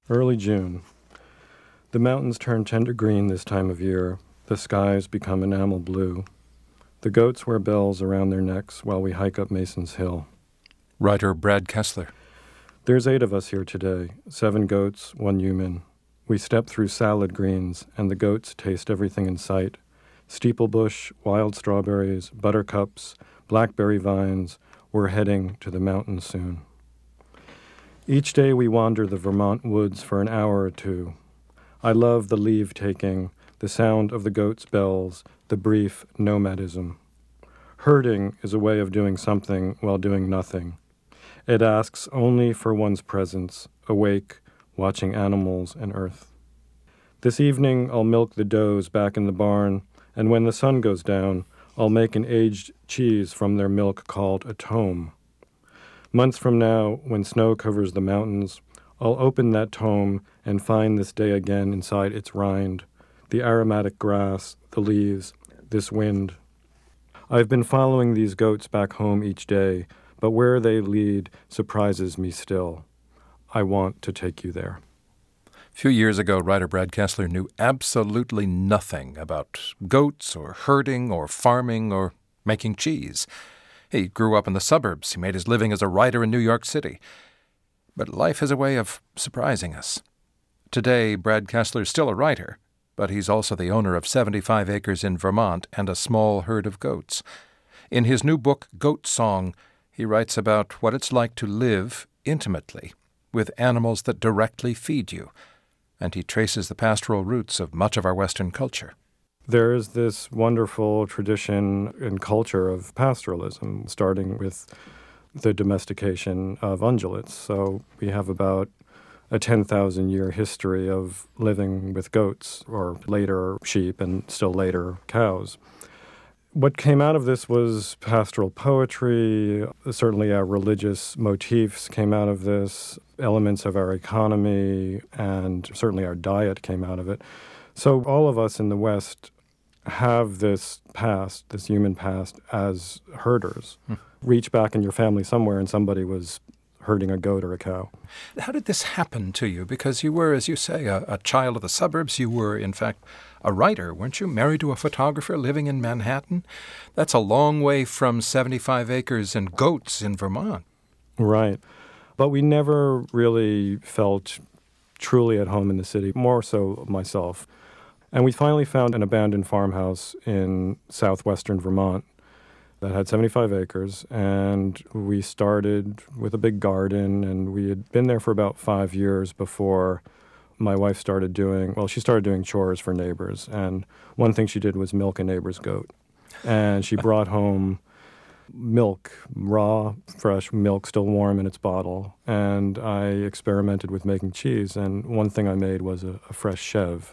Early June. The mountains turn tender green this time of year. The skies become enamel blue. The goats wear bells around their necks while we hike up Mason's Hill. Writer Brad Kessler. There's 8 of us here today, 7 goats, 1 human. We step through salad greens, and the goats taste everything in sight. Steeplebush, wild strawberries, buttercups, blackberry vines. We're heading to the mountains soon. Each day we wander the Vermont woods for an hour or 2. I love the leave-taking, the sound of the goats' bells, the brief nomadism. Herding is a way of doing something while doing nothing. It asks only for one's presence, awake, watching animals and earth. This evening I'll milk the does back in the barn, and when the sun goes down, I'll make an aged cheese from their milk called a tome. Months from now, when snow covers the mountains, I'll open that tome and find this day again inside its rind, the aromatic grass, the leaves, this wind. I've been following these goats back home each day, but where they lead surprises me still. I want to take you there. A few years ago, writer Brad Kessler knew absolutely nothing about goats or herding or farming or making cheese. He grew up in the suburbs. He made his living as a writer in New York City. But life has a way of surprising us. Today, Brad Kessler is still a writer, but he's also the owner of 75 acres in Vermont and a small herd of goats. In his new book, Goat Song, he writes about what it's like to live intimately with animals that directly feed you, and he traces the pastoral roots of much of our Western culture. There is this wonderful tradition and culture of pastoralism, starting with the domestication of ungulates. So we have about a 10,000-year history of living with goats, or later sheep, and still later cows. What came out of this was pastoral poetry. Certainly our religious motifs came out of this, elements of our economy, and certainly our diet came out of it. So all of us in the West have this past, this human past, as herders. Reach back in your family somewhere and somebody was herding a goat or a cow. How did this happen to you? Because you were, as you say, a child of the suburbs. You were, in fact, a writer, weren't you? Married to a photographer living in Manhattan? That's a long way from 75 acres and goats in Vermont. Right. But we never really felt truly at home in the city, more so myself. And we finally found an abandoned farmhouse in southwestern Vermont that had 75 acres, and we started with a big garden, and we had been there for about 5 years before my wife started doing chores for neighbors, and one thing she did was milk a neighbor's goat. And she brought home milk, raw, fresh milk, still warm in its bottle, and I experimented with making cheese, and one thing I made was a fresh chev.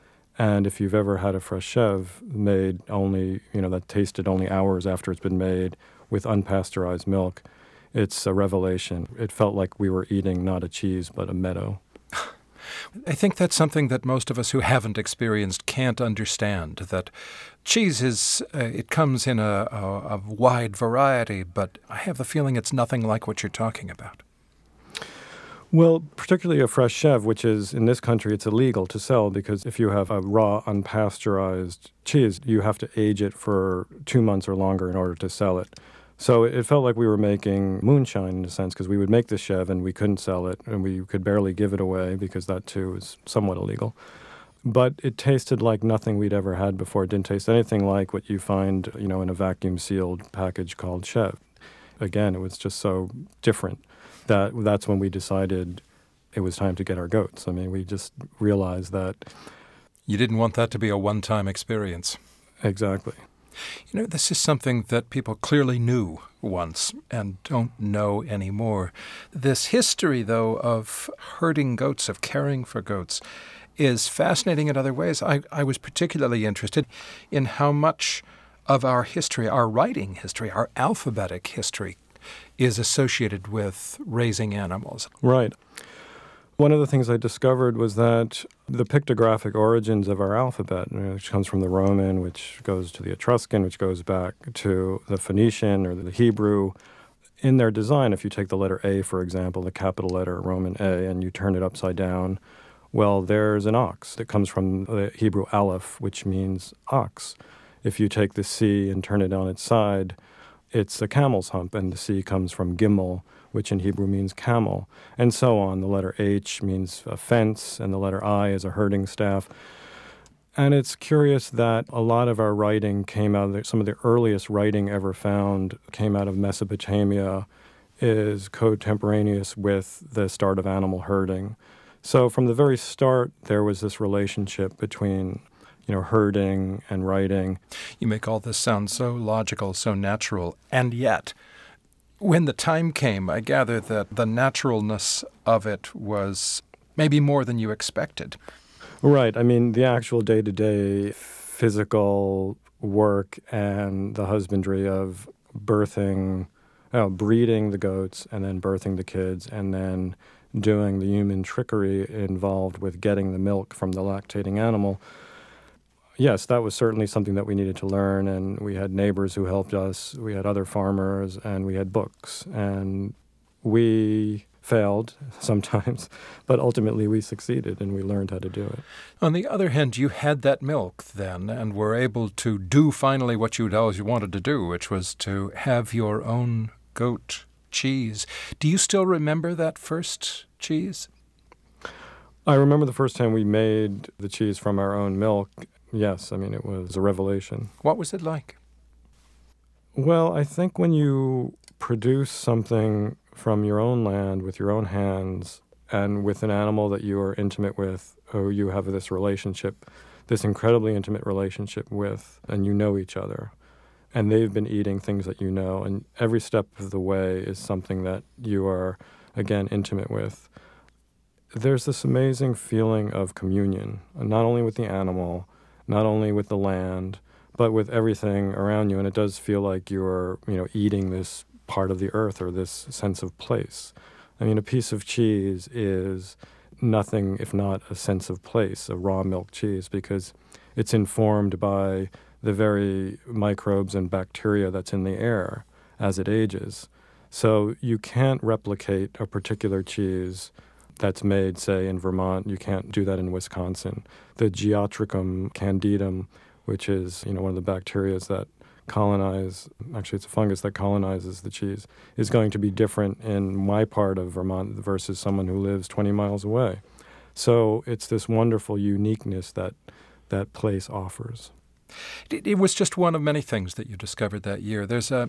And if you've ever had a fresh chev made only, that tasted only hours after it's been made with unpasteurized milk, it's a revelation. It felt like we were eating not a cheese, but a meadow. I think that's something that most of us who haven't experienced can't understand, that cheese it comes in a wide variety, but I have the feeling it's nothing like what you're talking about. Well, particularly a fresh chev, which is, in this country, it's illegal to sell because if you have a raw, unpasteurized cheese, you have to age it for 2 months or longer in order to sell it. So it felt like we were making moonshine in a sense, because we would make the chev and we couldn't sell it, and we could barely give it away because that, too, is somewhat illegal. But it tasted like nothing we'd ever had before. It didn't taste anything like what you find, in a vacuum-sealed package called chev. Again, it was just so different. That's when we decided it was time to get our goats. I mean, we just realized that. You didn't want that to be a one-time experience. Exactly. This is something that people clearly knew once and don't know anymore. This history, though, of herding goats, of caring for goats, is fascinating in other ways. I was particularly interested in how much of our history, our writing history, our alphabetic history, is associated with raising animals. Right. One of the things I discovered was that the pictographic origins of our alphabet, which comes from the Roman, which goes to the Etruscan, which goes back to the Phoenician or the Hebrew, in their design, if you take the letter A, for example, the capital letter Roman A, and you turn it upside down, well, there's an ox that comes from the Hebrew aleph, which means ox. If you take the C and turn it on its side, it's a camel's hump, and the C comes from gimel, which in Hebrew means camel, and so on. The letter H means a fence, and the letter I is a herding staff. And it's curious that a lot of our writing came out of some of the earliest writing ever found came out of Mesopotamia, is contemporaneous with the start of animal herding. So from the very start, there was this relationship between, herding and writing. You make all this sound so logical, so natural, and yet, when the time came, I gather that the naturalness of it was maybe more than you expected. Right. I mean, the actual day-to-day physical work and the husbandry of breeding the goats and then birthing the kids and then doing the human trickery involved with getting the milk from the lactating animal. Yes, that was certainly something that we needed to learn, and we had neighbors who helped us, we had other farmers, and we had books. And we failed sometimes, but ultimately we succeeded and we learned how to do it. On the other hand, you had that milk then and were able to do finally what you'd always wanted to do, which was to have your own goat cheese. Do you still remember that first cheese? I remember the first time we made the cheese from our own milk. Yes, I mean, it was a revelation. What was it like? Well, I think when you produce something from your own land with your own hands and with an animal that you are intimate with, or you have this relationship, this incredibly intimate relationship with, and you know each other, and they've been eating things that you know, and every step of the way is something that you are, again, intimate with. There's this amazing feeling of communion, not only with the animal, not only with the land, but with everything around you, and it does feel like you're, eating this part of the earth or this sense of place. I mean, a piece of cheese is nothing if not a sense of place, a raw milk cheese, because it's informed by the very microbes and bacteria that's in the air as it ages. So you can't replicate a particular cheese that's made, say, in Vermont. You can't do that in Wisconsin. The Geotrichum candidum, which is, one of the bacteria that actually it's a fungus that colonizes the cheese, is going to be different in my part of Vermont versus someone who lives 20 miles away. So it's this wonderful uniqueness that that place offers. It was just one of many things that you discovered that year. There's a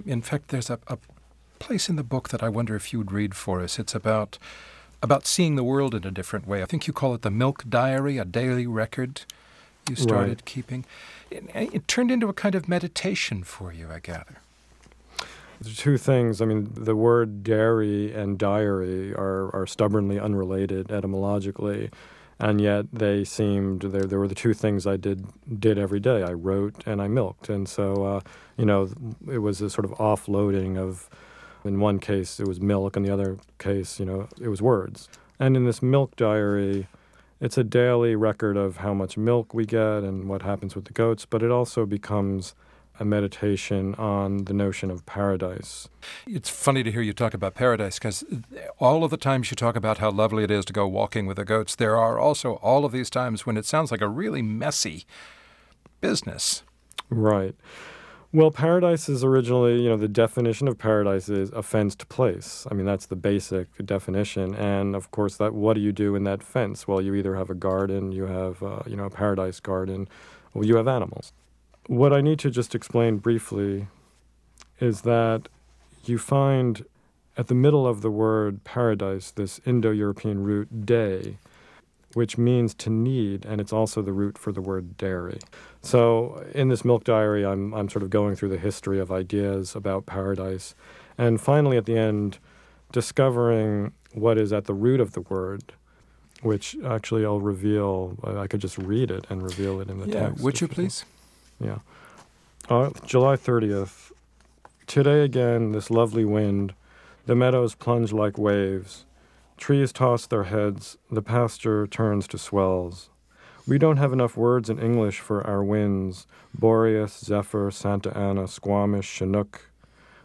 place in the book that I wonder if you would read for us. It's about seeing the world in a different way. I think you call it the Milk Diary, a daily record you started keeping. It turned into a kind of meditation for you, I gather. There's two things. I mean, the word dairy and diary are stubbornly unrelated etymologically, and yet they seemed, there were the two things I did every day. I wrote and I milked. And so, it was a sort of offloading of, in one case it was milk, in the other case, it was words. And in this milk diary, it's a daily record of how much milk we get and what happens with the goats, but it also becomes a meditation on the notion of paradise. It's funny to hear you talk about paradise, because all of the times you talk about how lovely it is to go walking with the goats, there are also all of these times when it sounds like a really messy business. Right. Well, paradise is originally, the definition of paradise is a fenced place. I mean, that's the basic definition. And, of course, what do you do in that fence? Well, you either have a garden, you have, a paradise garden, or you have animals. What I need to just explain briefly is that you find at the middle of the word paradise this Indo-European root day, which means to knead, and it's also the root for the word dairy. So in this milk diary, I'm sort of going through the history of ideas about paradise, and finally at the end, discovering what is at the root of the word, which actually I'll reveal. I could just read it and reveal it in the text. Would you please? Yeah. July 30th. Today again, this lovely wind, the meadows plunge like waves. Trees toss their heads, the pasture turns to swells. We don't have enough words in English for our winds, Boreas, Zephyr, Santa Ana, Squamish, Chinook.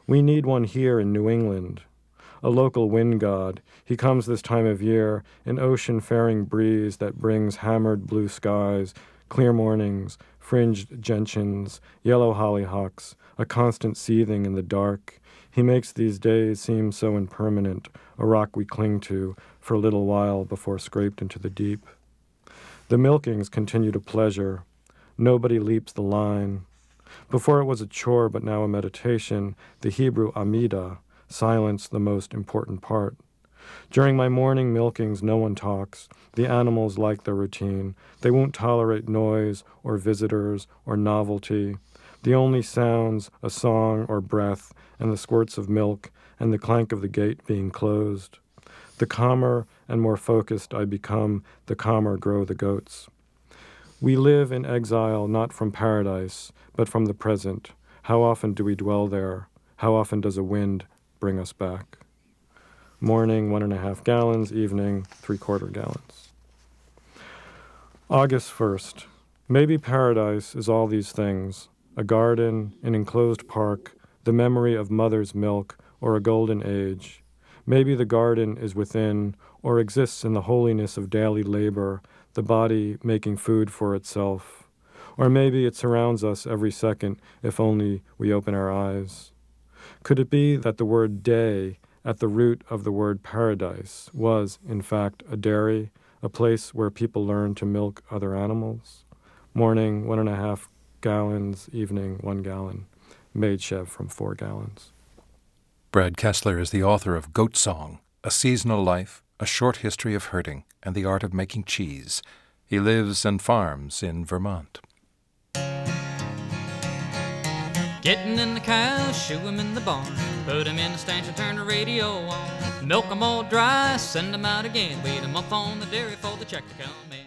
We need one here in New England. A local wind god, he comes this time of year, an ocean-faring breeze that brings hammered blue skies, clear mornings, fringed gentians, yellow hollyhocks, a constant seething in the dark. He makes these days seem so impermanent, a rock we cling to for a little while before scraped into the deep. The milkings continue to pleasure. Nobody leaps the line. Before it was a chore but now a meditation, the Hebrew Amida, silence the most important part. During my morning milkings, no one talks. The animals like their routine. They won't tolerate noise or visitors or novelty. The only sounds, a song or breath, and the squirts of milk, and the clank of the gate being closed. The calmer and more focused I become, the calmer grow the goats. We live in exile not from paradise, but from the present. How often do we dwell there? How often does a wind bring us back? Morning, 1.5 gallons. Evening, 3/4 gallons. August 1st. Maybe paradise is all these things. A garden, an enclosed park, the memory of mother's milk, or a golden age. Maybe the garden is within, or exists in the holiness of daily labor, the body making food for itself. Or maybe it surrounds us every second, if only we open our eyes. Could it be that the word day, at the root of the word paradise, was, in fact, a dairy, a place where people learn to milk other animals? Morning, 1.5 gallons. Evening, 1 gallon. Maid chef from 4 gallons. Brad Kessler is the author of Goat Song, A Seasonal Life, A Short History of Herding, and the Art of Making Cheese. He lives and farms in Vermont. Getting in the cows, shoe 'em in the barn, put 'em in the stanch and turn the radio on. Milk 'em all dry, send 'em out again, wait a month on the dairy for the check to come in.